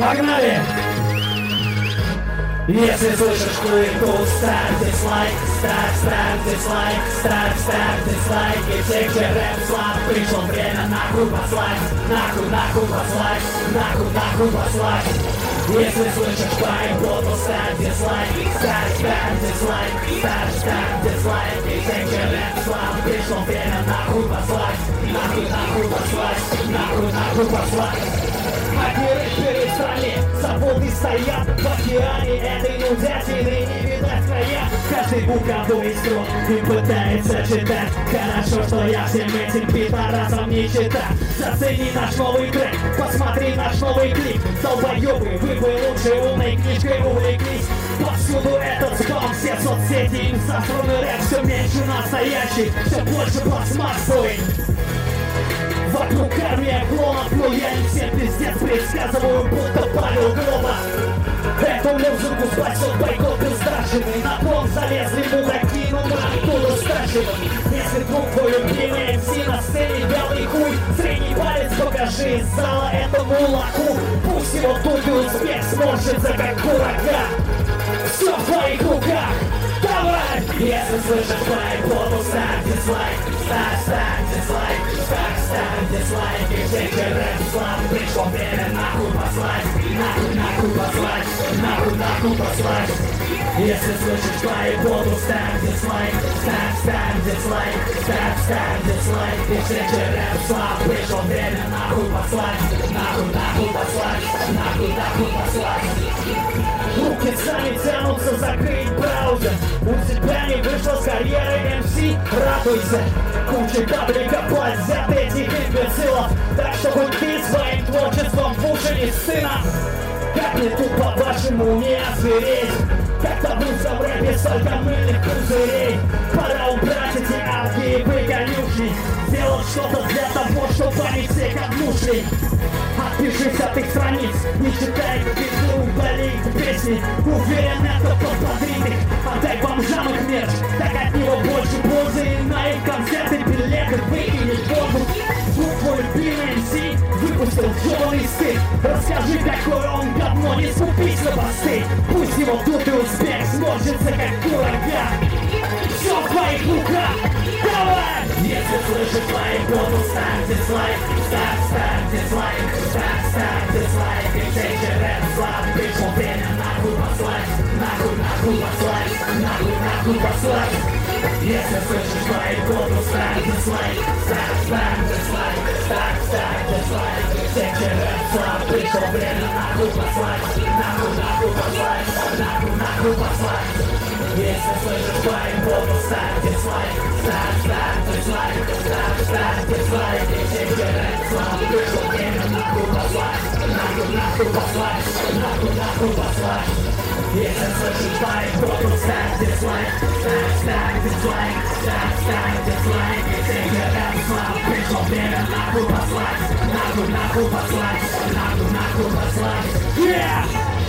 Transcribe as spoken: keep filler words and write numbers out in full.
Погнали! Если слышишь хуету, ставь дизлайк, ставь, ставь дизлайк, ставь, ставь дизлайк. И всех, где рэп слаб, пришло время нахуй послать, нахуй, нахуй послать, нахуй, нахуй послать. Если слышишь поеботу, ставь дизлайк, ставь, ставь дизлайк, ставь, ставь дизлайк. И всех, где рэп слаб, пришло время нахуй послать, нахуй, нахуй послать, нахуй, нахуй послать. Одни рэперы в стране, заводы стоят в океане этой нудятины, не видать края. Каждый буковой строк и пытается читать. Хорошо, что я всем этим пидорасам не читаю. Зацени наш новый трек, посмотри наш новый клип. Долбоёбы, вы бы лучше умной книжкой увлеклись. Повсюду этот спам, все соцсети, им засранный рэп все меньше настоящий, все больше пластмассовый. Вокруг армия клонов, но я им всем пиздец предсказываю, будто Павел Гроба. Эту музыку спасет бойкот бездарщины. На трон залезли мудаки, но мы оттуда стащим. Если друг твой любимый эм си на сцене белый хуй, средний палец покажи из зала этому лаку. Пусть его тут и успех сморщится, как курага. Все в твоих руках, давай! Если слышишь поеботу, ставь дизлайк, ставь, ставь дизлайк, ставь, ставь дизлайк. И все, где рэп слаб, пришло время нахуй послать, нахуй, нахуй послать, нахуй, нахуй послать. Если слышишь поеботу, ставь дизлайк, ставь, ставь дизлайк, ставь, ставь дизлайк. И все, где рэп слаб, пришло время нахуй послать, нахуй, нахуй послать, нахуй, нахуй послать. Руки сами тянутся закрыть браузер. У тебя не вышло с карьеры эм си, радуйся. Куча паблика платят этих имбецилов. Так что хоть ты своим творчеством в уши не сына. Как мне тут по-вашему не озвереть? Как добраться в рэпе столько мыльных пузырей? Пора убрать эти арки и выгонюшни. Сделать что-то для того, чтобы они всех отмушли. Отпишись от их страниц, не читай пизду, удали их песни. Уверен, это подбодрит их. Отдай бомжам их мерч, так от него больше пользы. И на их концерты билеты выкинет воду. Звук твой любимый эм си выпустил ёбаный стыд. Расскажи, какой он говно, не скупись на посты. Пусть его тут и успех сморщится, как курага. Все в твоих руках, давай! Если слышишь поеботу, ставь дизлайк, ставь, ставь дизлайк, ставь, ставь дизлайк. И все, где рэп слаб, пришло время нахуй послать, нахуй, нахуй послать, нахуй, нахуй послать. Если слышишь поеботу, ставь дизлайк, ставь, ставь дизлайк, ставь, ставь дизлайк. И все, где рэп слаб, пришло время нахуй послать, нахуй, нахуй послать, нахуй, нахуй послать. Если слышишь поеботу, ставь дизлайк, ставь, ставь дизлайк, ставь, ставь дизлайк. И все, где рэп слаб, пришло время нахуй послать, нахуй, нахуй послать, нахуй, нахуй послать. Если слышишь поеботу, ставь дизлайк, ставь, ставь дизлайк, ставь, ставь дизлайк. И все, где рэп слаб, пришло время нахуй послать, нахуй, нахуй послать, нахуй, нахуй послать. Yeah!